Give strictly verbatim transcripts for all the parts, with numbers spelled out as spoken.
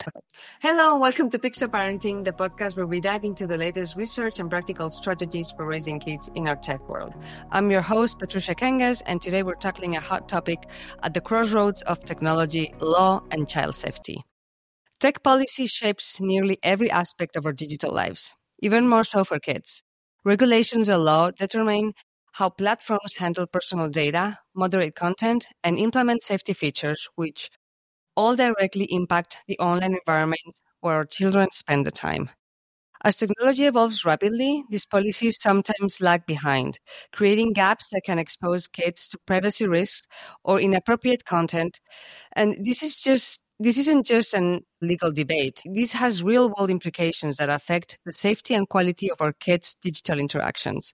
Hello, welcome to Pixel Parenting, the podcast where we dive into the latest research and practical strategies for raising kids in our tech world. I'm your host, Patricia Kangas, and today we're tackling a hot topic at the crossroads of technology, law, and child safety. Tech policy shapes nearly every aspect of our digital lives, even more so for kids. Regulations and law determine how platforms handle personal data, moderate content, and implement safety features, which all directly impact the online environment where our children spend the time. As technology evolves rapidly, these policies sometimes lag behind, creating gaps that can expose kids to privacy risks or inappropriate content. And this is just this isn't just an legal debate. This has real-world implications that affect the safety and quality of our kids' digital interactions.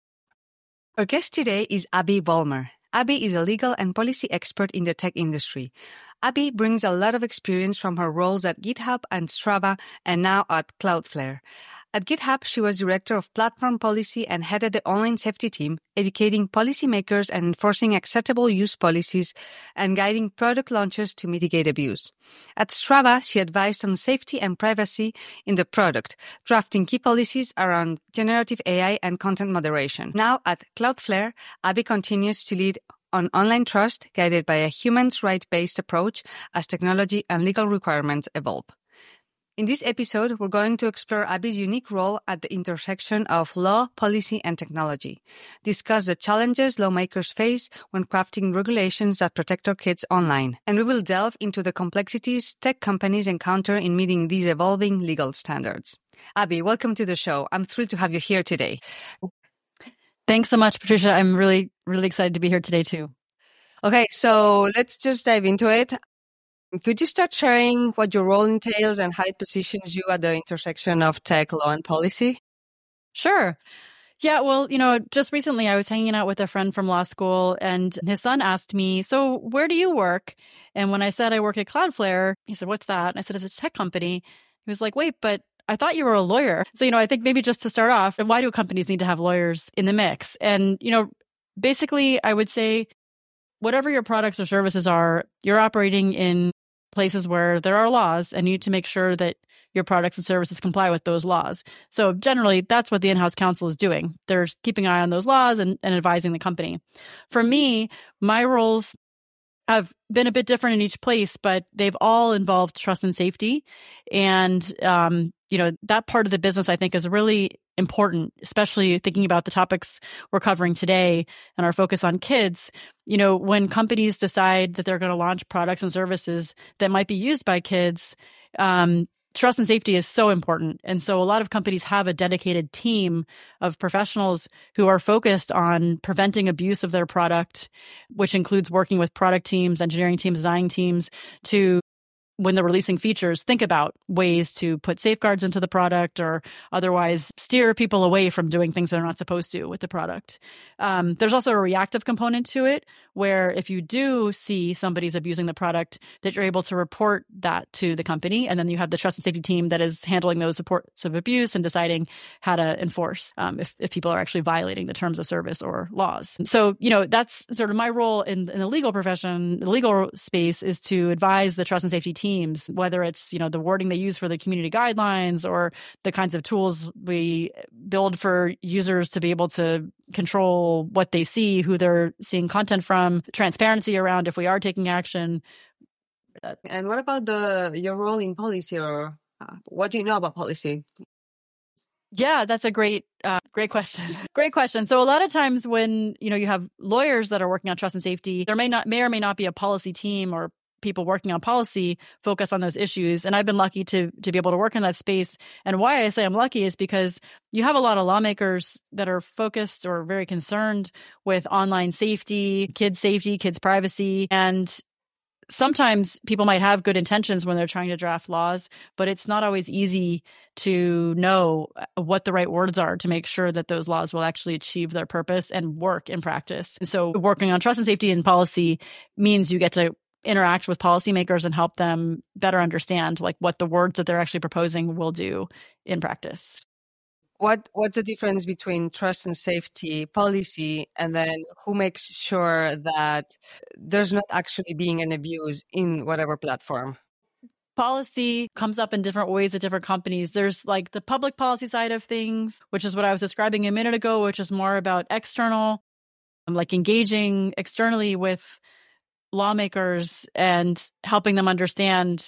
Our guest today is Abby Vollmer. Abby is a legal and policy expert in the tech industry. Abby brings a lot of experience from her roles at GitHub and Strava and now at Cloudflare. At GitHub, she was director of platform policy and headed the online safety team, educating policymakers and enforcing acceptable use policies and guiding product launches to mitigate abuse. At Strava, she advised on safety and privacy in the product, drafting key policies around generative A I and content moderation. Now at Cloudflare, Abby continues to lead on online trust, guided by a humans right-based approach as technology and legal requirements evolve. In this episode, we're going to explore Abby's unique role at the intersection of law, policy, and technology, discuss the challenges lawmakers face when crafting regulations that protect our kids online, and we will delve into the complexities tech companies encounter in meeting these evolving legal standards. Abby, welcome to the show. I'm thrilled to have you here today. Thanks so much, Patricia. I'm really, really excited to be here today, too. Okay, so let's just dive into it. Could you start sharing what your role entails and how it positions you at the intersection of tech, law, and policy? Sure. Yeah, well, you know, just recently I was hanging out with a friend from law school and his son asked me, so where do you work? And when I said I work at Cloudflare, he said, what's that? And I said, it's a tech company. He was like, wait, but I thought you were a lawyer. So, you know, I think maybe just to start off, why do companies need to have lawyers in the mix? And, you know, basically I would say whatever your products or services are, you're operating in places where there are laws and you need to make sure that your products and services comply with those laws. So generally, that's what the in-house counsel is doing. They're keeping an eye on those laws and, and advising the company. For me, my roles have been a bit different in each place, but they've all involved trust and safety. And, um, you know, that part of the business, I think, is really important, especially thinking about the topics we're covering today and our focus on kids. You know, when companies decide that they're going to launch products and services that might be used by kids, um, trust and safety is so important. And so a lot of companies have a dedicated team of professionals who are focused on preventing abuse of their product, which includes working with product teams, engineering teams, design teams to, when they're releasing features, think about ways to put safeguards into the product or otherwise steer people away from doing things they're not supposed to with the product. Um, there's also a reactive component to it, where if you do see somebody's abusing the product, that you're able to report that to the company. And then you have the trust and safety team that is handling those reports of abuse and deciding how to enforce um, if, if people are actually violating the terms of service or laws. So, you know, that's sort of my role in, in the legal profession, the legal space, is to advise the trust and safety team teams, whether it's, you know, the wording they use for the community guidelines or the kinds of tools we build for users to be able to control what they see, who they're seeing content from, transparency around if we are taking action. And what about the your role in policy, or uh, what do you know about policy? Yeah, that's a great, uh, great question. Great question. So a lot of times when, you know, you have lawyers that are working on trust and safety, there may not, may or may not be a policy team or people working on policy focus on those issues. And I've been lucky to to be able to work in that space. And why I say I'm lucky is because you have a lot of lawmakers that are focused or very concerned with online safety, kids' safety, kids' privacy. And sometimes people might have good intentions when they're trying to draft laws, but it's not always easy to know what the right words are to make sure that those laws will actually achieve their purpose and work in practice. And so working on trust and safety and policy means you get to interact with policymakers and help them better understand like what the words that they're actually proposing will do in practice. What what's the difference between trust and safety policy, and then who makes sure that there's not actually being an abuse in whatever platform? policy comes up in different ways at different companies. There's like the public policy side of things, which is what I was describing a minute ago, which is more about external, like engaging externally with lawmakers and helping them understand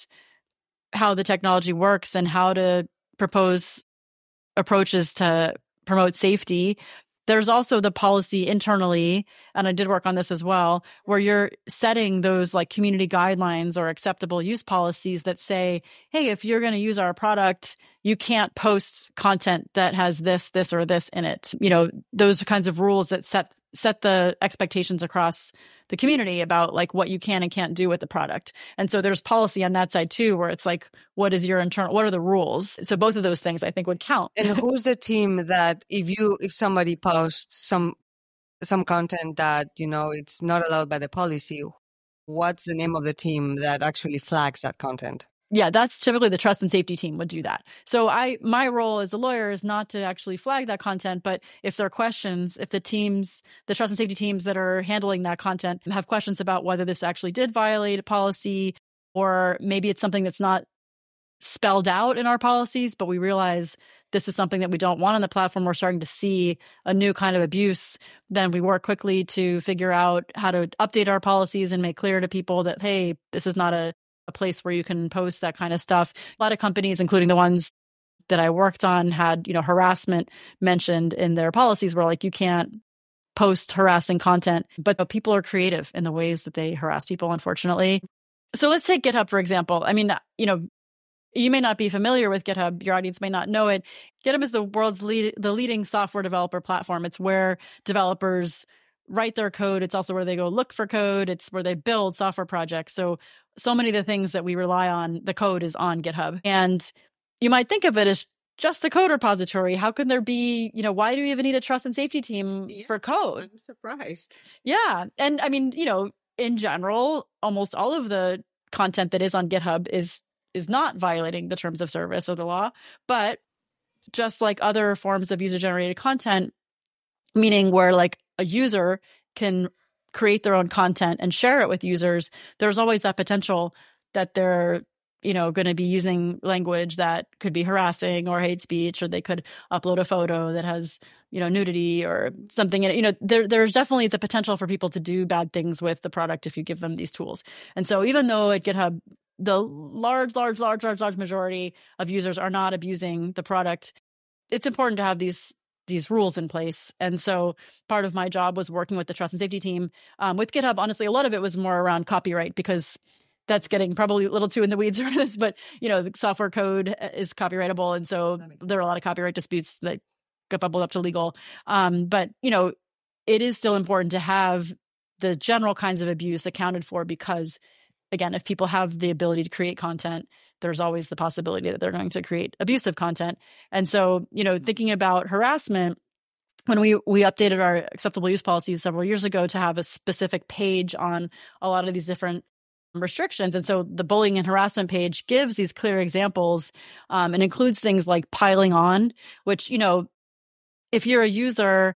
how the technology works and how to propose approaches to promote safety. There's also the policy internally, and I did work on this as well, where you're setting those like community guidelines or acceptable use policies that say, hey, if you're going to use our product, you can't post content that has this, this, or this in it. You know, those kinds of rules that set set the expectations across the community about like what you can and can't do with the product. And so there's policy on that side too, where it's like, what is your internal, what are the rules? So both of those things I think would count. And who's the team that if you, if somebody posts some, some content that, you know, it's not allowed by the policy, what's the name of the team that actually flags that content? Yeah, that's typically the trust and safety team would do that. So I, my role as a lawyer is not to actually flag that content, but if there are questions, if the teams, the trust and safety teams that are handling that content have questions about whether this actually did violate a policy, or maybe it's something that's not spelled out in our policies, but we realize this is something that we don't want on the platform, we're starting to see a new kind of abuse, then we work quickly to figure out how to update our policies and make clear to people that, hey, this is not a a place where you can post that kind of stuff. A lot of companies, including the ones that I worked on, had, you know, harassment mentioned in their policies where like you can't post harassing content, but people are creative in the ways that they harass people, unfortunately. So let's take GitHub, for example. I mean, you know, you may not be familiar with GitHub. Your audience may not know it. GitHub is the world's lead, the leading software developer platform. It's where developers write their code. It's also where they go look for code. It's where they build software projects. So, so many of the things that we rely on, the code is on GitHub. And you might think of it as just a code repository. How can there be, you know, why do you even need a trust and safety team yeah, for code? I'm surprised. Yeah. And I mean, you know, in general, almost all of the content that is on GitHub is is not violating the terms of service or the law. But just like other forms of user-generated content, meaning where like a user can create their own content and share it with users, there's always that potential that they're, you know, going to be using language that could be harassing or hate speech, or they could upload a photo that has, you know, nudity or something in it. You know, there, there's definitely the potential for people to do bad things with the product if you give them these tools. And so even though at GitHub, the large, large, large, large, large majority of users are not abusing the product, it's important to have these these rules in place. And so part of my job was working with the trust and safety team. Um, with GitHub, honestly, a lot of it was more around copyright, because that's getting probably a little too in the weeds for this, but you know, the software code is copyrightable. And so there are a lot of copyright disputes that get bubbled up to legal. Um, but you know, it is still important to have the general kinds of abuse accounted for, because again, if people have the ability to create content, there's always the possibility that they're going to create abusive content. And so, you know, thinking about harassment, when we we updated our acceptable use policies several years ago to have a specific page on a lot of these different restrictions. And so the bullying and harassment page gives these clear examples um, and includes things like piling on, which, you know, if you're a user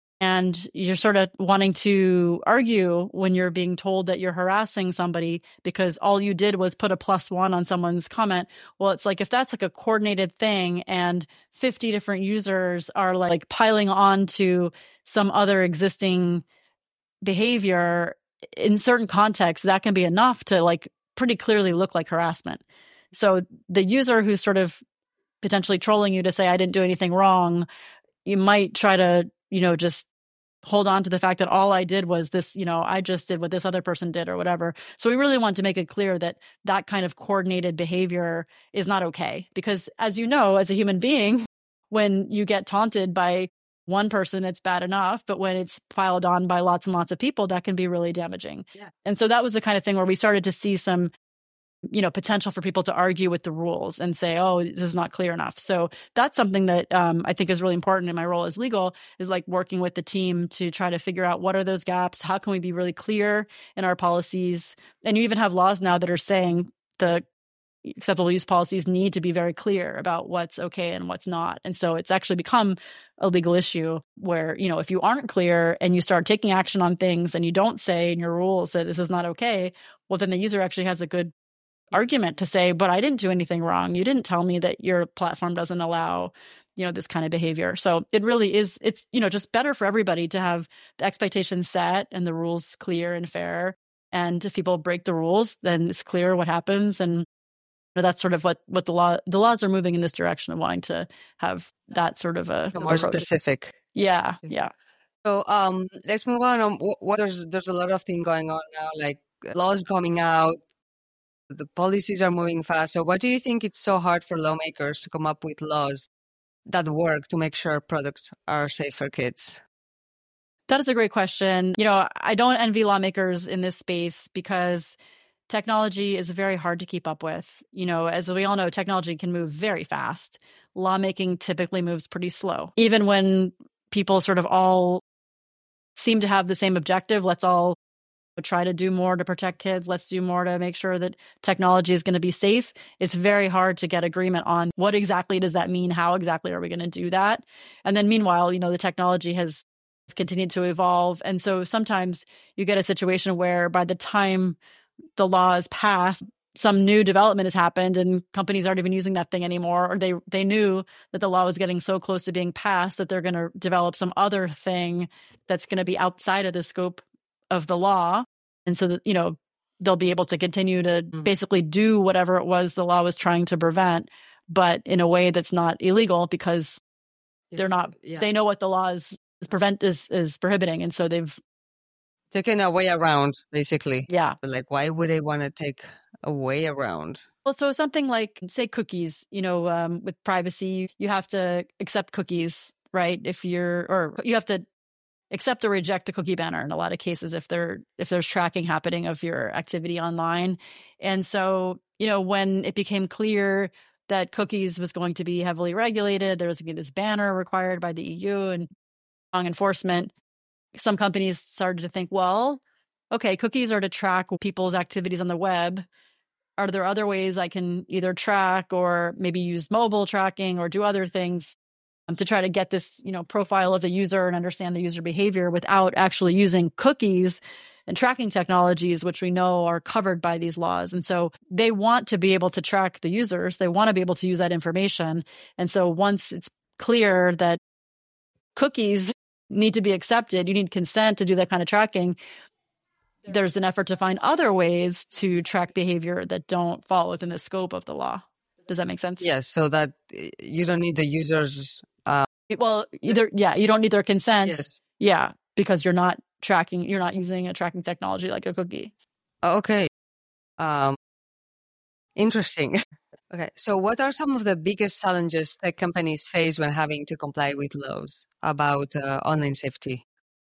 and you're sort of wanting to argue when you're being told that you're harassing somebody because all you did was put a plus one on someone's comment. Well, it's like, if that's like a coordinated thing and fifty different users are like piling on to some other existing behavior in certain contexts, that can be enough to like pretty clearly look like harassment. So the user who's sort of potentially trolling you to say, I didn't do anything wrong, you might try to, you know, just hold on to the fact that all I did was this, you know, I just did what this other person did or whatever. So we really want to make it clear that that kind of coordinated behavior is not okay. Because as you know, as a human being, when you get taunted by one person, it's bad enough. But when it's piled on by lots and lots of people, that can be really damaging. Yeah. And so that was the kind of thing where we started to see some, you know, potential for people to argue with the rules and say, oh, this is not clear enough. So that's something that um, I think is really important in my role as legal, is like working with the team to try to figure out what are those gaps? How can we be really clear in our policies? And you even have laws now that are saying the acceptable use policies need to be very clear about what's okay and what's not. And so it's actually become a legal issue where, you know, if you aren't clear and you start taking action on things and you don't say in your rules that this is not okay, well, then the user actually has a good argument to say, but I didn't do anything wrong. You didn't tell me that your platform doesn't allow, you know, this kind of behavior. So it really is, it's, you know, just better for everybody to have the expectations set and the rules clear and fair. And if people break the rules, then it's clear what happens. And you know, that's sort of what, what the law, the laws are moving in this direction of wanting to have that sort of a more approach. Specific. Yeah. Yeah. So um, let's move on. on what, what there's, there's a lot of things going on now, like laws coming out. The policies are moving fast. So why do you think it's so hard for lawmakers to come up with laws that work to make sure products are safe for kids? That is a great question. You know, I don't envy lawmakers in this space because technology is very hard to keep up with. You know, as we all know, technology can move very fast. Lawmaking typically moves pretty slow. Even when people sort of all seem to have the same objective, let's all try to do more to protect kids. Let's do more to make sure that technology is going to be safe. It's very hard to get agreement on what exactly does that mean? How exactly are we going to do that? And then meanwhile, you know, the technology has continued to evolve. And so sometimes you get a situation where by the time the law is passed, some new development has happened and companies aren't even using that thing anymore, or they they knew that the law was getting so close to being passed that they're going to develop some other thing that's going to be outside of the scope of the law. And so that, you know, they'll be able to continue to mm. basically do whatever it was the law was trying to prevent, but in a way that's not illegal because they're not, yeah. they know what the law is, is prevent is, is prohibiting. And so they've taken a way around, basically. Yeah. But like, why would they want to take a way around? Well, so something like, say, cookies, you know, um, with privacy, you have to accept cookies, right? If you're, or you have to accept or reject the cookie banner in a lot of cases if there if there's tracking happening of your activity online. And so, you know, when it became clear that cookies was going to be heavily regulated, there was going to be this banner required by the E U and strong enforcement, some companies started to think, well, okay, cookies are to track people's activities on the web. Are there other ways I can either track or maybe use mobile tracking or do other things Um, to try to get this, you know, profile of the user and understand the user behavior without actually using cookies and tracking technologies, which we know are covered by these laws. And so they want to be able to track the users. They want to be able to use that information. And so once it's clear that cookies need to be accepted, you need consent to do that kind of tracking, there's an effort to find other ways to track behavior that don't fall within the scope of the law. Does that make sense? Yes, so that you don't need the users. Uh, well, either yeah, you don't need their consent. Yes. Yeah, because you're not tracking, you're not using a tracking technology like a cookie. Okay. Um, interesting. Okay, so what are some of the biggest challenges that companies face when having to comply with laws about uh, online safety?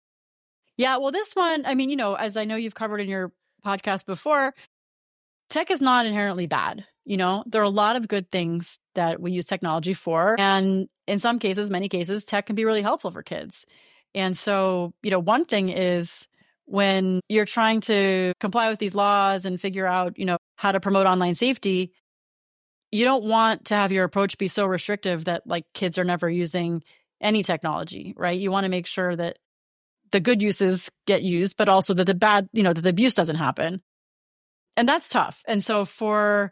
Yeah, well, this one, I mean, you know, as I know you've covered in your podcast before, tech is not inherently bad. You know, there are a lot of good things that we use technology for. And in some cases, many cases, tech can be really helpful for kids. And so, you know, one thing is when you're trying to comply with these laws and figure out, you know, how to promote online safety, you don't want to have your approach be so restrictive that like kids are never using any technology, right? You want to make sure that the good uses get used, but also that the bad, you know, that the abuse doesn't happen. And that's tough. And so for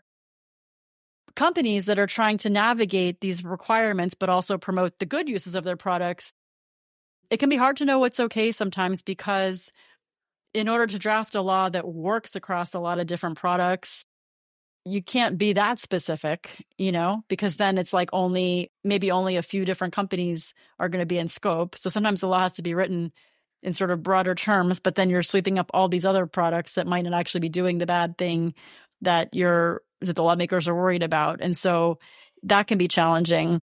companies that are trying to navigate these requirements, but also promote the good uses of their products, it can be hard to know what's okay sometimes because in order to draft a law that works across a lot of different products, you can't be that specific, you know, because then it's like only, maybe only a few different companies are going to be in scope. So sometimes the law has to be written in sort of broader terms, but then you're sweeping up all these other products that might not actually be doing the bad thing that you're, that the lawmakers are worried about. And so that can be challenging.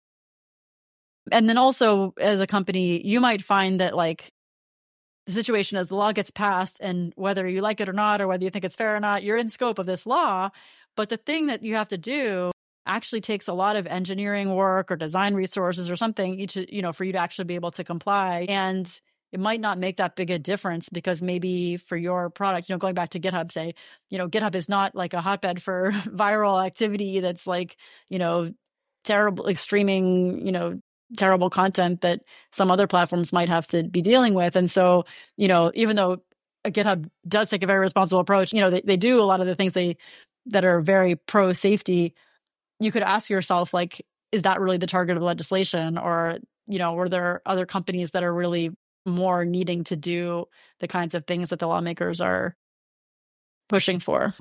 And then also as a company, you might find that like the situation as the law gets passed and whether you like it or not, or whether you think it's fair or not, you're in scope of this law. But the thing that you have to do actually takes a lot of engineering work or design resources or something to, you know, for you to actually be able to comply. And it might not make that big a difference because maybe for your product, you know, going back to GitHub, say, you know, GitHub is not like a hotbed for viral activity that's like, you know, terrible, like streaming, you know, terrible content that some other platforms might have to be dealing with. And so, you know, even though GitHub does take a very responsible approach, you know, they, they do a lot of the things they that are very pro safety, you could ask yourself, like, is that really the target of legislation? Or, you know, were there other companies that are really more needing to do the kinds of things that the lawmakers are pushing for?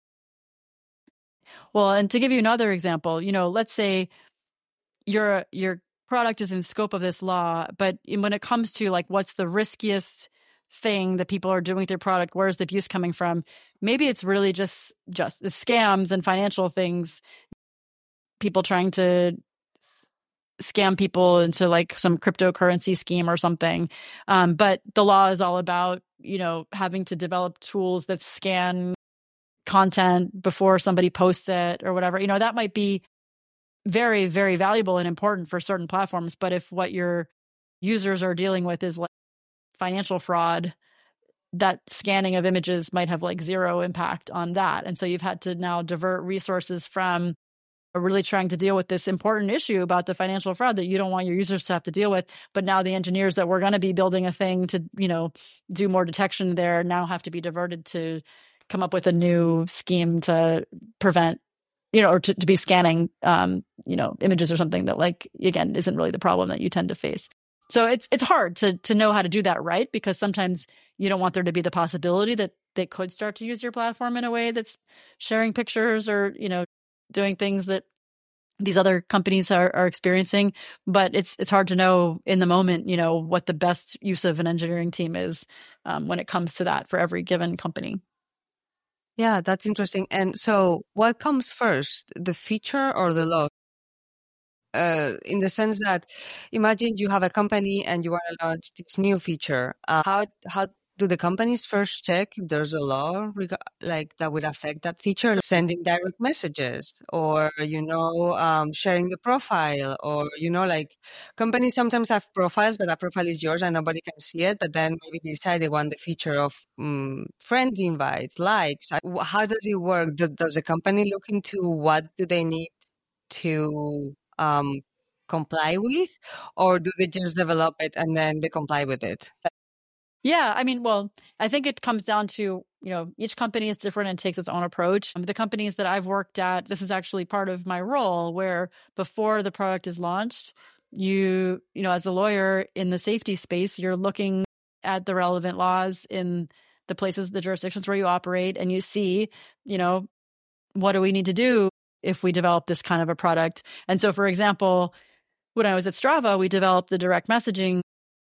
Well, and to give you another example, you know, let's say your your product is in scope of this law, but when it comes to like what's the riskiest thing that people are doing with their product, where's the abuse coming from? Maybe it's really just just the scams and financial things, people trying to scam people into like some cryptocurrency scheme or something. Um, but the law is all about, you know, having to develop tools that scan content before somebody posts it or whatever. You know, that might be very, very valuable and important for certain platforms. But if what your users are dealing with is like financial fraud, that scanning of images might have like zero impact on that. And so you've had to now divert resources from really trying to deal with this important issue about the financial fraud that you don't want your users to have to deal with. But now the engineers that were going to be building a thing to, you know, do more detection there now have to be diverted to come up with a new scheme to prevent, you know, or to, to be scanning, um, you know, images or something that, like, again, isn't really the problem that you tend to face. So it's it's hard to to know how to do that right, because sometimes you don't want there to be the possibility that they could start to use your platform in a way that's sharing pictures or, you know, doing things that these other companies are, are experiencing. But it's it's hard to know in the moment, you know, what the best use of an engineering team is um, when it comes to that for every given company. Yeah, that's interesting. And so what comes first, the feature or the law? Uh, in the sense that, imagine you have a company and you want to launch this new feature. Uh, how how do the companies first check if there's a law reg- like that would affect that feature? Sending direct messages, or you know, um, sharing the profile, or you know, like companies sometimes have profiles, but that profile is yours and nobody can see it. But then maybe they decide they want the feature of um, friend invites, likes. Uh, How does it work? Does, does the company look into what do they need to um, comply with, or do they just develop it and then they comply with it? Yeah, I mean, well, I think it comes down to, you know, each company is different and takes its own approach. Um, the companies that I've worked at, this is actually part of my role, where before the product is launched, you, you know, as a lawyer in the safety space, you're looking at the relevant laws in the places, the jurisdictions where you operate, and you see, you know, what do we need to do if we develop this kind of a product? And so, for example, when I was at Strava, we developed the direct messaging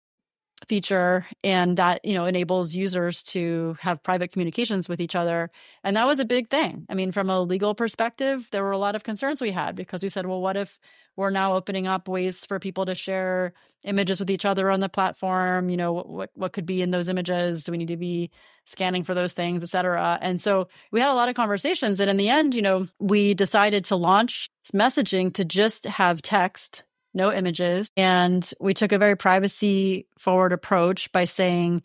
feature, and that, you know, enables users to have private communications with each other. And that was a big thing. I mean, from a legal perspective, there were a lot of concerns we had, because we said, well, what if we're now opening up ways for people to share images with each other on the platform? You know, what what could be in those images? Do we need to be scanning for those things, et cetera? And so we had a lot of conversations. And in the end, you know, we decided to launch messaging to just have text, no images. And we took a very privacy forward approach by saying,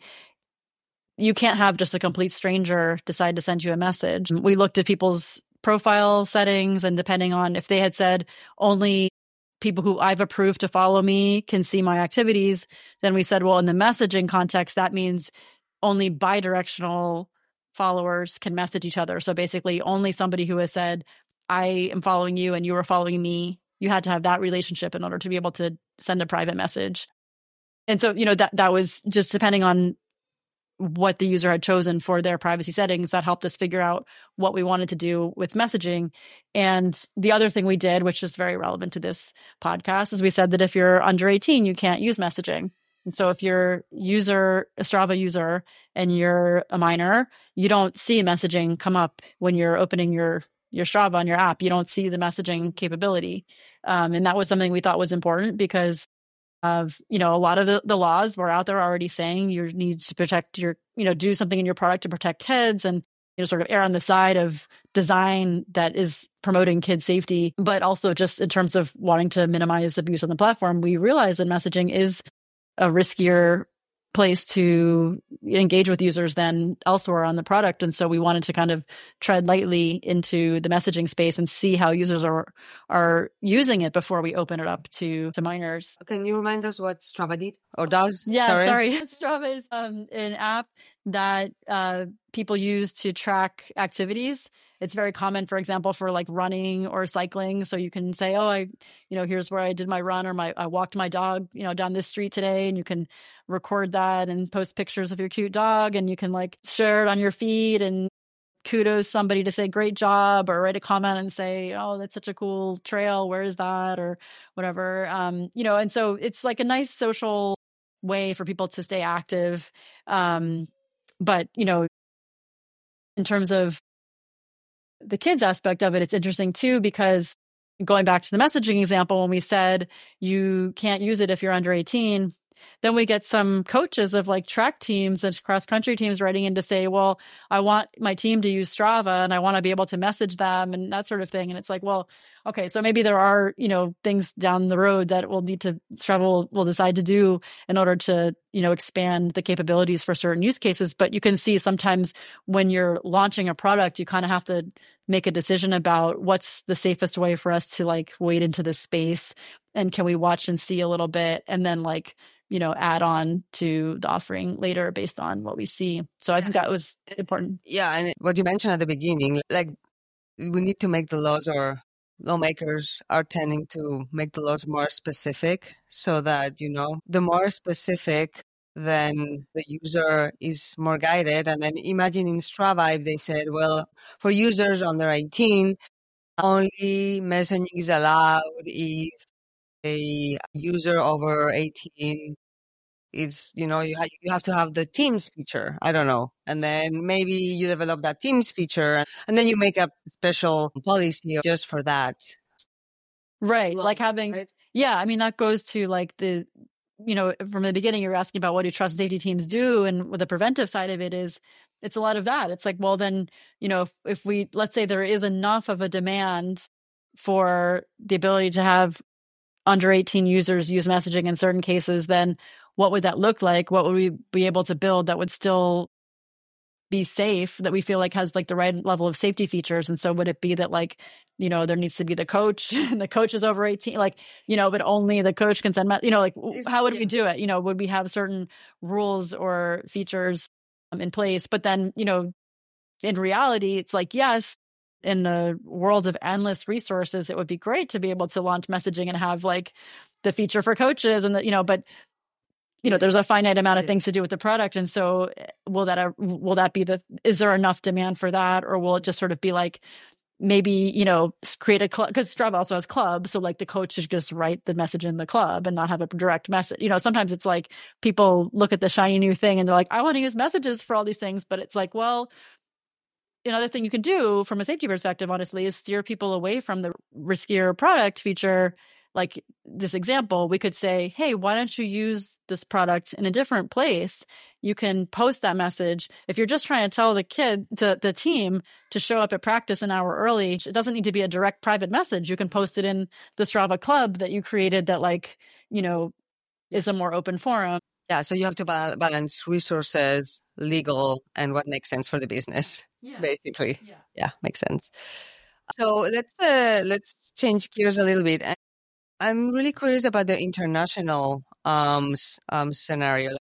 you can't have just a complete stranger decide to send you a message. We looked at people's profile settings, and depending on if they had said only people who I've approved to follow me can see my activities, then we said, well, in the messaging context, that means only bidirectional followers can message each other. So basically only somebody who has said, I am following you and you are following me, you had to have that relationship in order to be able to send a private message. And so, you know, that that was just depending on what the user had chosen for their privacy settings, that helped us figure out what we wanted to do with messaging. And the other thing we did, which is very relevant to this podcast, is we said that if you're under eighteen, you can't use messaging. And so if you're user, a Strava user, and you're a minor, you don't see messaging come up when you're opening your your Strava on your app. You don't see the messaging capability. Um, and that was something we thought was important, because of, you know, a lot of the, the laws were out there already saying you need to protect your, you know, do something in your product to protect kids, and, you know, sort of err on the side of design that is promoting kid safety. But also just in terms of wanting to minimize abuse on the platform, we realize that messaging is a riskier place to engage with users than elsewhere on the product. And so we wanted to kind of tread lightly into the messaging space and see how users are are using it before we open it up to, to minors. Can you remind us what Strava did or does? Yeah, sorry. sorry. Strava is um, an app that uh, people use to track activities. it's very common, for example, for like running or cycling. So you can say, oh, I, you know, here's where I did my run, or my, I walked my dog, you know, down this street today, and you can record that and post pictures of your cute dog, and you can like share it on your feed and kudos somebody to say great job, or write a comment and say, oh, that's such a cool trail, where is that, or whatever. Um, you know, and so it's like a nice social way for people to stay active. Um, but, you know, in terms of the kids aspect of it, it's interesting too, because going back to the messaging example, when we said you can't use it if you're under eighteen, then we get some coaches of like track teams and cross country teams writing in to say, well, I want my team to use Strava and I want to be able to message them and that sort of thing. And it's like, well, okay, so maybe there are, you know, things down the road that we'll need to, Strava will, will decide to do in order to, you know, expand the capabilities for certain use cases. But you can see sometimes when you're launching a product, you kind of have to make a decision about what's the safest way for us to like wade into this space, and can we watch and see a little bit, and then like, you know, add on to the offering later based on what we see. So I think that was important. Yeah. And what you mentioned at the beginning, like we need to make the laws, or lawmakers are tending to make the laws more specific, so that, you know, the more specific, then the user is more guided. And then imagine in Strava, if they said, well, for users under eighteen, only messaging is allowed if a user over eighteen is, you know, you, ha- you have to have the Teams feature. I don't know. And then maybe you develop that Teams feature, and then you make a special policy just for that. Right. Like having, right? Yeah. I mean, that goes to like the, you know, from the beginning, you're asking about what do trust and safety teams do, and what the preventive side of it is, it's a lot of that. It's like, well, then, you know, if, if we, let's say there is enough of a demand for the ability to have under eighteen users use messaging in certain cases, then what would that look like? What would we be able to build that would still be safe, that we feel like has like the right level of safety features? And so would it be that like, you know, there needs to be the coach and the coach is over eighteen, like, you know, but only the coach can send, you know, like how would we do it? You know, would we have certain rules or features um, in place? But then, you know, in reality, it's like, yes, in a world of endless resources, it would be great to be able to launch messaging and have like the feature for coaches and the, you know, but you know, there's a finite amount of things to do with the product. And so will that, will that be the, is there enough demand for that? Or will it just sort of be like, maybe, you know, create a club, because Strava also has clubs. So like the coach should just write the message in the club and not have a direct message. You know, sometimes it's like people look at the shiny new thing and they're like, I want to use messages for all these things. But it's like, well, another thing you can do from a safety perspective, honestly, is steer people away from the riskier product feature. Like this example, we could say, hey, why don't you use this product in a different place? You can post that message. If you're just trying to tell the kid, to the team, to show up at practice an hour early, it doesn't need to be a direct private message. You can post it in the Strava club that you created that, like, you know, is a more open forum. Yeah, so you have to ba- balance resources, legal, and what makes sense for the business, yeah. basically. Yeah. yeah, makes sense. So let's uh, let's change gears a little bit. I'm really curious about the international um, um, scenario.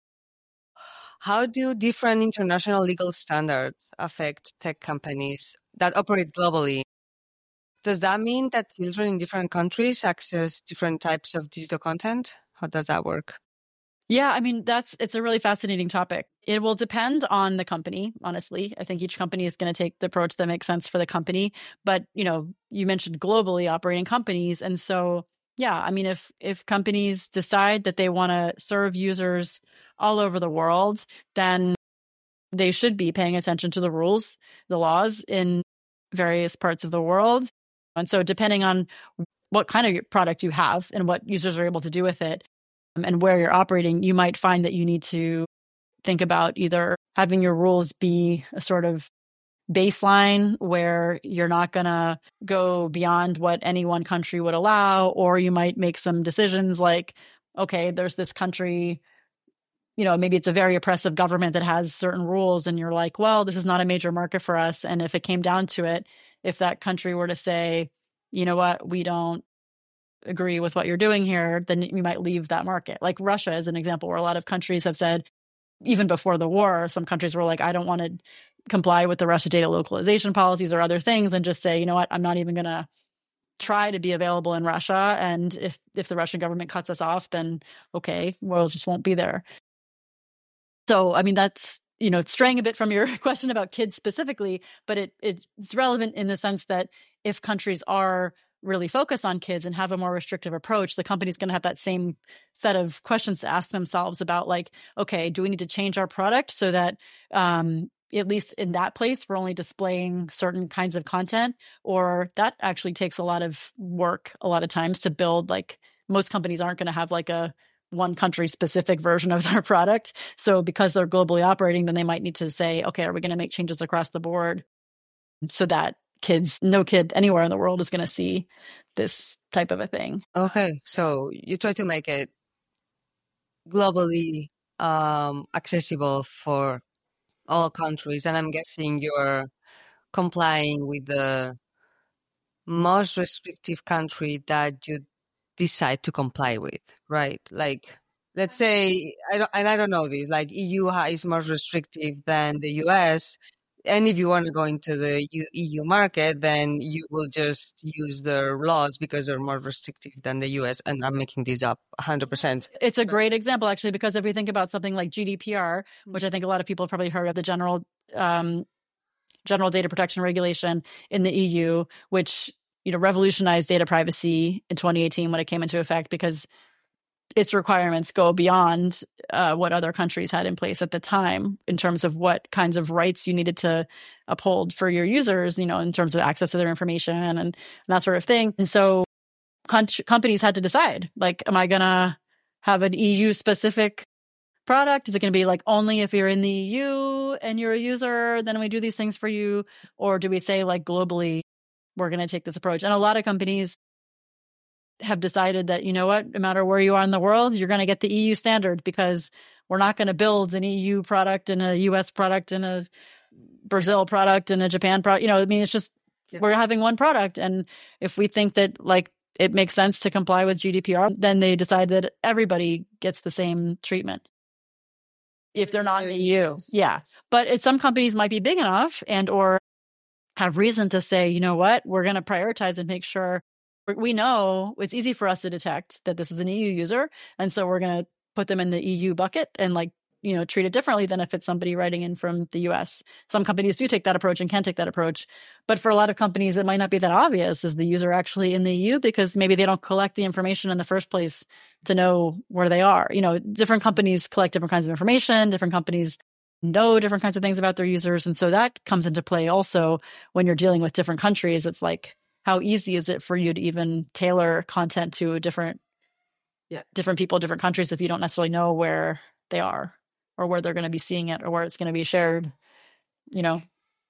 How do different international legal standards affect tech companies that operate globally? Does that mean that children in different countries access different types of digital content? How does that work? Yeah, I mean, that's, it's a really fascinating topic. It will depend on the company, honestly. I think each company is going to take the approach that makes sense for the company. But, you know, you mentioned globally operating companies. And so, yeah, I mean, if if companies decide that they want to serve users all over the world, then they should be paying attention to the rules, the laws in various parts of the world. And so depending on what kind of product you have and what users are able to do with it, and where you're operating, you might find that you need to think about either having your rules be a sort of baseline where you're not going to go beyond what any one country would allow, or you might make some decisions like, okay, there's this country, you know, maybe it's a very oppressive government that has certain rules, and you're like, well, this is not a major market for us. And if it came down to it, if that country were to say, you know what, we don't agree with what you're doing here, then you might leave that market. Like Russia is an example where a lot of countries have said, even before the war, some countries were like, I don't want to comply with the Russia data localization policies or other things and just say, you know what, I'm not even going to try to be available in Russia. And if, if the Russian government cuts us off, then okay, we'll just won't be there. So, I mean, that's, you know, straying a bit from your question about kids specifically, but it, it it's relevant in the sense that if countries are really focused on kids and have a more restrictive approach, the company's going to have that same set of questions to ask themselves about like, okay, do we need to change our product so that um, at least in that place, we're only displaying certain kinds of content? Or that actually takes a lot of work a lot of times to build. Like most companies aren't going to have like a one country specific version of their product. So because they're globally operating, then they might need to say, okay, are we going to make changes across the board so that kids, no kid anywhere in the world is going to see this type of a thing. Okay. So you try to make it globally um, accessible for all countries. And I'm guessing you're complying with the most restrictive country that you decide to comply with, right? Like, let's say, I don't, and I don't know this, like E U is more restrictive than the U S. And if you want to go into the E U market, then you will just use their laws because they're more restrictive than the U S. And I'm making this up one hundred percent. It's a great example, actually, because if we think about something like G D P R, which I think a lot of people have probably heard of, the general um, general data protection regulation in the E U, which you know revolutionized data privacy in twenty eighteen when it came into effect, because its requirements go beyond uh, what other countries had in place at the time in terms of what kinds of rights you needed to uphold for your users, you know, in terms of access to their information and, and that sort of thing. And so con- companies had to decide, like, am I going to have an E U specific product? Is it going to be like only if you're in the E U and you're a user, then we do these things for you? Or do we say like globally, we're going to take this approach? And a lot of companies have decided that, you know what, no matter where you are in the world, you're going to get the E U standard, because we're not going to build an E U product and a U S product and a Brazil product and a Japan product. You know, I mean, it's just, yeah. We're having one product. And if we think that like it makes sense to comply with G D P R, then they decide that everybody gets the same treatment if they're not in the E U. Yeah. But it, some companies might be big enough and or have reason to say, you know what, we're going to prioritize and make sure we know it's easy for us to detect that this is an E U user. And so we're going to put them in the E U bucket and like, you know, treat it differently than if it's somebody writing in from the U S. Some companies do take that approach and can take that approach. But for a lot of companies, it might not be that obvious. Is the user actually in the E U? Because maybe they don't collect the information in the first place to know where they are. You know, different companies collect different kinds of information. Different companies know different kinds of things about their users. And so that comes into play also when you're dealing with different countries. It's like, how easy is it for you to even tailor content to different, yeah, different people, different countries, if you don't necessarily know where they are or where they're going to be seeing it or where it's going to be shared, you know?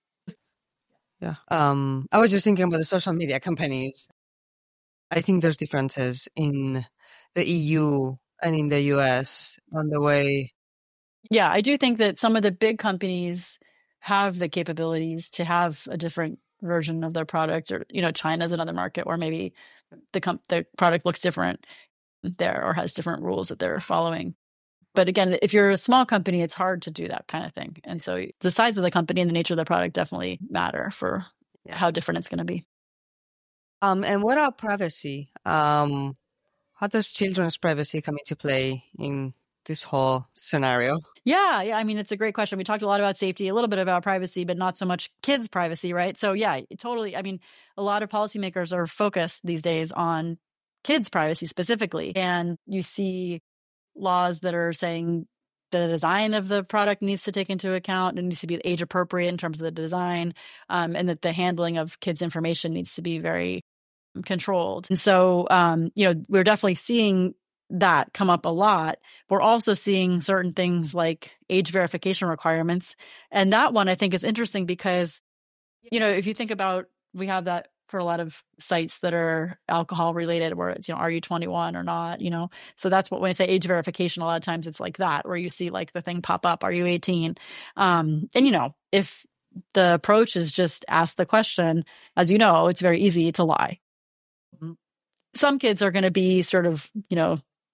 Yeah. Um, I was just thinking about the social media companies. I think there's differences in the E U and in the U S on the way. Yeah, I do think that some of the big companies have the capabilities to have a different version of their product, or you know, China's another market where maybe the com- the product looks different there or has different rules that they're following. But again, if you're a small company, it's hard to do that kind of thing. And so the size of the company and the nature of the product definitely matter for how different it's going to be. Um, and what about privacy? Um, how does children's privacy come into play in this whole scenario? Yeah, yeah. I mean, it's a great question. We talked a lot about safety, a little bit about privacy, but not so much kids' privacy, right? So yeah, totally. I mean, a lot of policymakers are focused these days on kids' privacy specifically. And you see laws that are saying the design of the product needs to take into account, it needs to be age appropriate in terms of the design, um, and that the handling of kids' information needs to be very controlled. And so, um, you know, we're definitely seeing that come up a lot. We're also seeing certain things like age verification requirements. And that one I think is interesting because, you know, if you think about, we have that for a lot of sites that are alcohol related where it's, you know, are you twenty-one or not, you know? So that's what, when I say age verification, a lot of times it's like that, where you see like the thing pop up, are you eighteen? Um, and, you know, if the approach is just ask the question, as you know, it's very easy to lie. Some kids are going to be sort of, you know,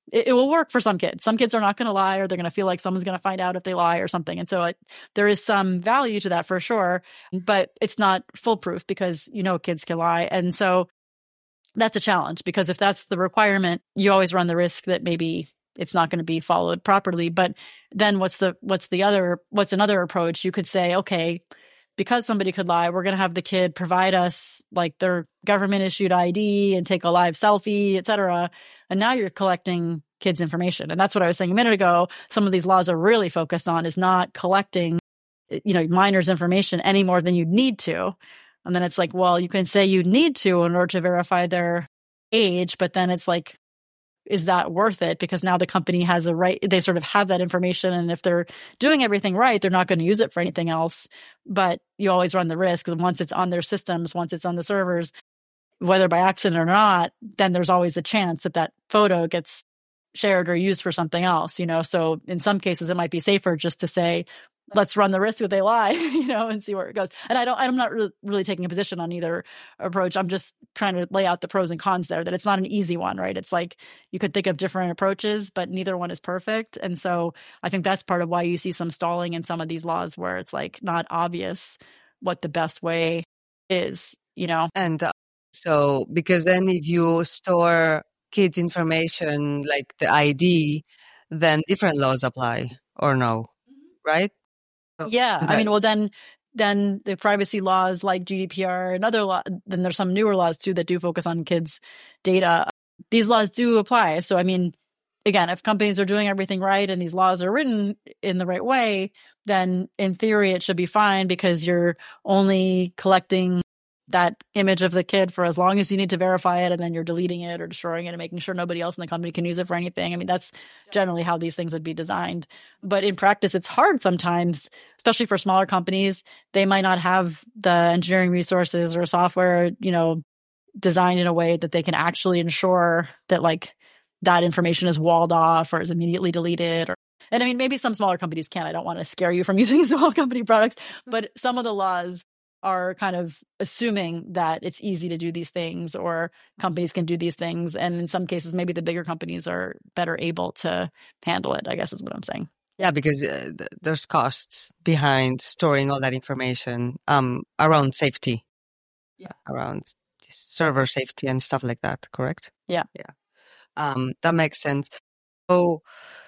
it, it will work for some kids. Some kids are not going to lie, or they're going to feel like someone's going to find out if they lie or something. And so it, there is some value to that for sure, but it's not foolproof because, you know, kids can lie. And so that's a challenge, because if that's the requirement, you always run the risk that maybe it's not going to be followed properly. But then what's the, what's the other, what's another approach? You could say, okay, because somebody could lie, we're going to have the kid provide us like their government issued I D and take a live selfie, et cetera. And now you're collecting kids' information. And that's what I was saying a minute ago. Some of these laws are really focused on is not collecting, you know, minors' information any more than you need to. And then it's like, well, you can say you need to in order to verify their age, but then it's like, is that worth it? Because now the company has a right, they sort of have that information. And if they're doing everything right, they're not going to use it for anything else. But you always run the risk that once it's on their systems, once it's on the servers, whether by accident or not, then there's always the chance that that photo gets shared or used for something else, you know? So in some cases, it might be safer just to say, let's run the risk that they lie, you know, and see where it goes. And I don't, I'm not really, really taking a position on either approach. I'm just trying to lay out the pros and cons there, that it's not an easy one, right? It's like you could think of different approaches, but neither one is perfect. And so I think that's part of why you see some stalling in some of these laws where it's like not obvious what the best way is, you know? And uh, so, because then if you store kids' information, like the I D, then different laws apply or no, right? Yeah. Okay. I mean, well, then, then the privacy laws like G D P R and other laws, then there's some newer laws too that do focus on kids' data. These laws do apply. So, I mean, again, if companies are doing everything right and these laws are written in the right way, then in theory, it should be fine because you're only collecting that image of the kid for as long as you need to verify it, and then you're deleting it or destroying it and making sure nobody else in the company can use it for anything. I mean, that's generally how these things would be designed. But in practice, it's hard sometimes, especially for smaller companies. They might not have the engineering resources or software, you know, designed in a way that they can actually ensure that like that information is walled off or is immediately deleted. Or, and I mean, maybe some smaller companies can. I don't want to scare you from using small company products, but some of the laws are kind of assuming that it's easy to do these things or companies can do these things. And in some cases, maybe the bigger companies are better able to handle it, I guess is what I'm saying. Yeah, because uh, th- there's costs behind storing all that information um, around safety. Yeah. Around server safety and stuff like that, correct? Yeah. Yeah. Um, that makes sense. So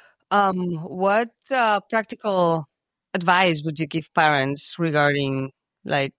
um, what uh, practical advice would you give parents regarding like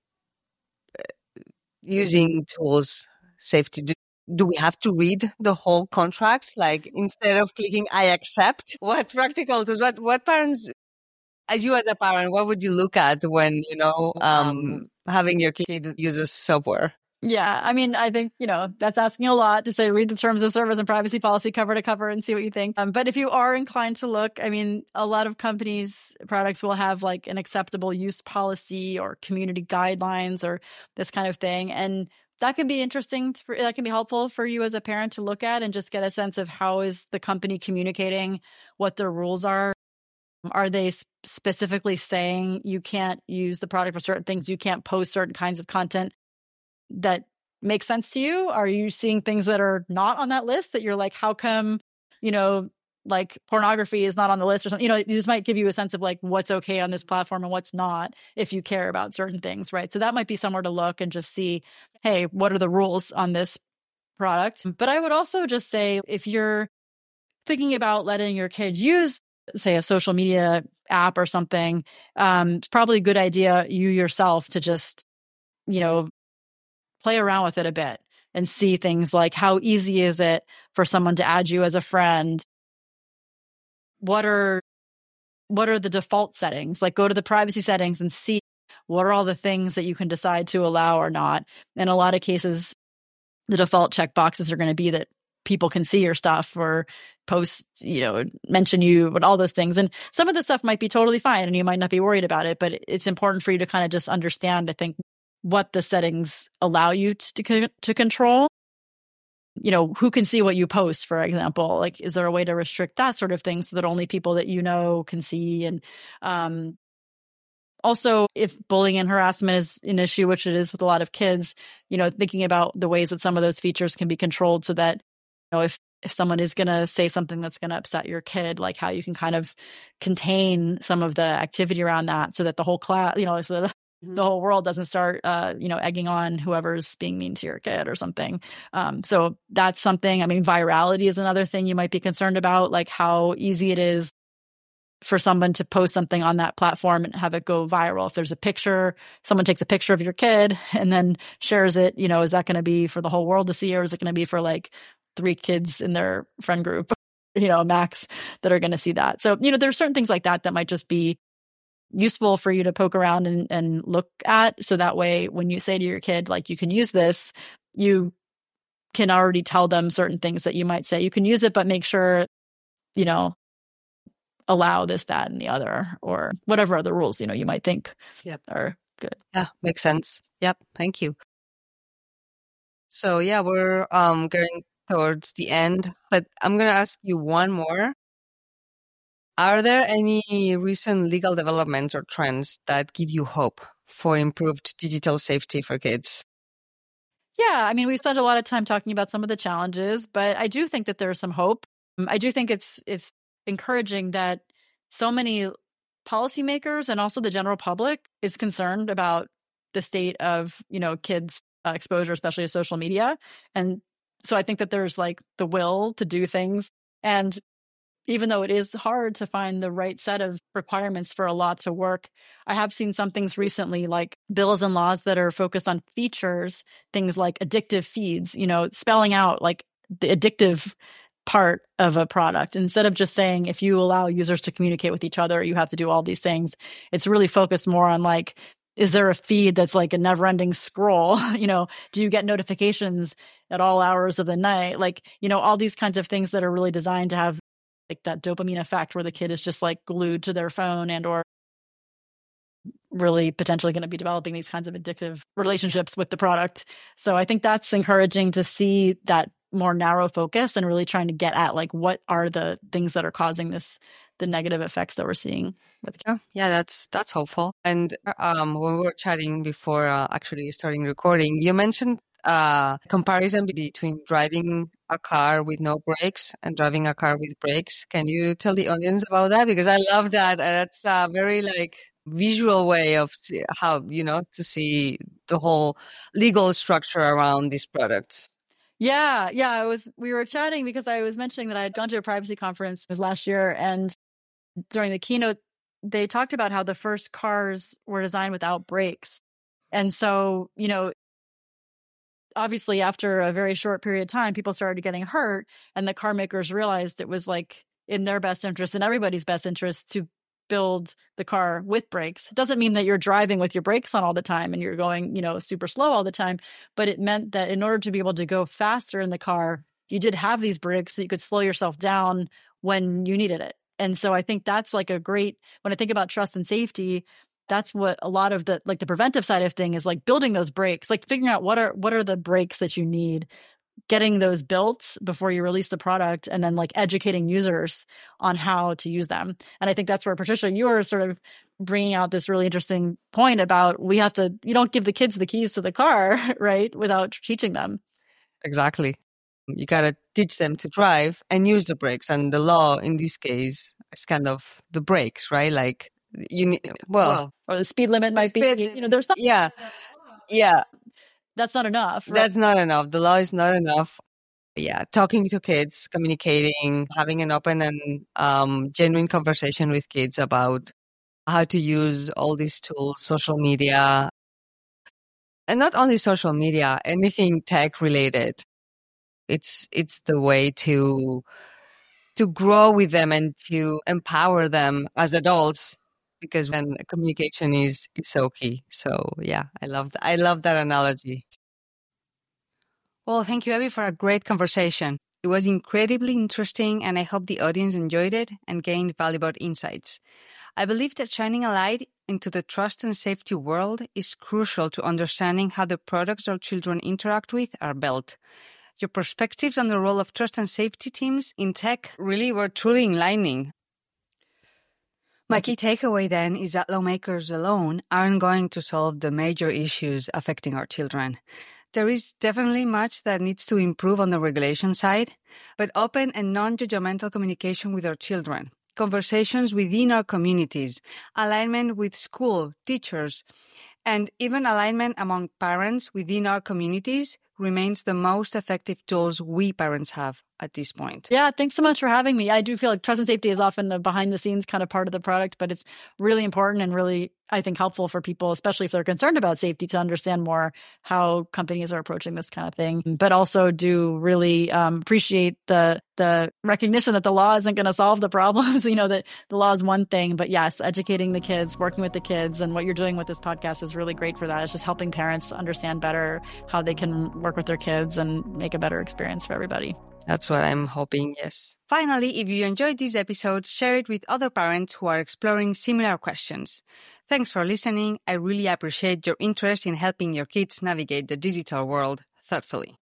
using tools safety? Do, do we have to read the whole contract? Like instead of clicking I accept, what practical tools, what, what parents, as you as a parent, what would you look at when, you know, um, having your kid uses software? Yeah. I mean, I think, you know, that's asking a lot to say, read the terms of service and privacy policy cover to cover and see what you think. Um, but if you are inclined to look, I mean, a lot of companies' products will have like an acceptable use policy or community guidelines or this kind of thing. And that can be interesting. To, that can be helpful for you as a parent to look at and just get a sense of how is the company communicating, what their rules are. Are they specifically saying you can't use the product for certain things? You can't post certain kinds of content that makes sense to you? Are you seeing things that are not on that list that you're like, how come, you know, like pornography is not on the list or something? You know, this might give you a sense of like what's okay on this platform and what's not if you care about certain things, right? So that might be somewhere to look and just see, hey, what are the rules on this product? But I would also just say if you're thinking about letting your kid use, say, a social media app or something, um, it's probably a good idea you yourself to just, you know, play around with it a bit and see things like how easy is it for someone to add you as a friend? What are what are the default settings? Like go to the privacy settings and see what are all the things that you can decide to allow or not. In a lot of cases, the default checkboxes are going to be that people can see your stuff or post, you know, mention you, but all those things. And some of the stuff might be totally fine and you might not be worried about it, but it's important for you to kind of just understand, I think, what the settings allow you to to control. You know, who can see what you post, for example? Like, is there a way to restrict that sort of thing so that only people that you know can see? And um, also, if bullying and harassment is an issue, which it is with a lot of kids, you know, thinking about the ways that some of those features can be controlled so that, you know, if if someone is going to say something that's going to upset your kid, like how you can kind of contain some of the activity around that so that the whole class, you know, so that mm-hmm. the whole world doesn't start, uh, you know, egging on whoever's being mean to your kid or something. Um, so that's something. I mean, virality is another thing you might be concerned about, like how easy it is for someone to post something on that platform and have it go viral. If there's a picture, someone takes a picture of your kid and then shares it, you know, is that going to be for the whole world to see, or is it going to be for like three kids in their friend group, you know, max, that are going to see that? So, you know, there's certain things like that that might just be useful for you to poke around and, and look at. So that way, when you say to your kid, like, you can use this, you can already tell them certain things that you might say. You can use it, but make sure, you know, allow this, that, and the other, or whatever other rules, you know, you might think yep. are good. Yeah, makes sense. Yep. Thank you. So yeah, we're um getting towards the end, but I'm going to ask you one more. Are there any recent legal developments or trends that give you hope for improved digital safety for kids? Yeah, I mean, we've spent a lot of time talking about some of the challenges, but I do think that there's some hope. I do think it's it's encouraging that so many policymakers and also the general public is concerned about the state of, you know, kids' uh, exposure, especially to social media. And so I think that there's like the will to do things. And even though it is hard to find the right set of requirements for a law to work, I have seen some things recently, like bills and laws that are focused on features, things like addictive feeds, you know, spelling out like the addictive part of a product. Instead of just saying, if you allow users to communicate with each other, you have to do all these things. It's really focused more on like, is there a feed that's like a never-ending scroll? You know, do you get notifications at all hours of the night? Like, you know, all these kinds of things that are really designed to have like that dopamine effect where the kid is just like glued to their phone and or really potentially going to be developing these kinds of addictive relationships with the product. So I think that's encouraging to see that more narrow focus and really trying to get at like what are the things that are causing this, the negative effects that we're seeing with kids. Oh, yeah, that's that's hopeful. And um, when we were chatting before uh, actually starting recording, you mentioned uh, comparison between driving a car with no brakes and driving a car with brakes. Can you tell the audience about that? Because I love that. That's a very like visual way of how, you know, to see the whole legal structure around these products. Yeah, yeah. I was. We were chatting because I was mentioning that I had gone to a privacy conference last year, and during the keynote, they talked about how the first cars were designed without brakes, and so you know, obviously, after a very short period of time, people started getting hurt, and the car makers realized it was like in their best interest and everybody's best interest to build the car with brakes. It doesn't mean that you're driving with your brakes on all the time and you're going, you know, super slow all the time, but it meant that in order to be able to go faster in the car, you did have these brakes so you could slow yourself down when you needed it. And so I think that's like a great, when I think about trust and safety, that's what a lot of the, like the preventive side of thing is, like building those brakes, like figuring out what are, what are the brakes that you need, getting those built before you release the product, and then like educating users on how to use them. And I think that's where, Patricia, you are sort of bringing out this really interesting point about we have to, you don't give the kids the keys to the car, right, without teaching them. Exactly. You got to teach them to drive and use the brakes. And the law in this case is kind of the brakes, right? Like you need, well, well or the speed limit might speed, be, you know, there's something. Yeah. Yeah. That's not enough. Right? That's not enough. The law is not enough. Yeah. Talking to kids, communicating, having an open and um, genuine conversation with kids about how to use all these tools, social media, and not only social media, anything tech related. It's, it's the way to, to grow with them and to empower them as adults, because when communication is, is so key. So yeah, I love, th- I love that analogy. Well, thank you, Abby, for a great conversation. It was incredibly interesting, and I hope the audience enjoyed it and gained valuable insights. I believe that shining a light into the trust and safety world is crucial to understanding how the products our children interact with are built. Your perspectives on the role of trust and safety teams in tech really were truly enlightening. My key takeaway then is that lawmakers alone aren't going to solve the major issues affecting our children. There is definitely much that needs to improve on the regulation side, but open and non-judgmental communication with our children, conversations within our communities, alignment with school, teachers, and even alignment among parents within our communities remains the most effective tools we parents have at this point. Yeah, thanks so much for having me. I do feel like trust and safety is often a behind the scenes kind of part of the product, but it's really important and really, I think, helpful for people, especially if they're concerned about safety, to understand more how companies are approaching this kind of thing. But also do really um, appreciate the the recognition that the law isn't going to solve the problems. You know, that the law is one thing, but yes, educating the kids, working with the kids, and what you're doing with this podcast is really great for that. It's just helping parents understand better how they can work with their kids and make a better experience for everybody. That's what I'm hoping, yes. Finally, if you enjoyed this episode, share it with other parents who are exploring similar questions. Thanks for listening. I really appreciate your interest in helping your kids navigate the digital world thoughtfully.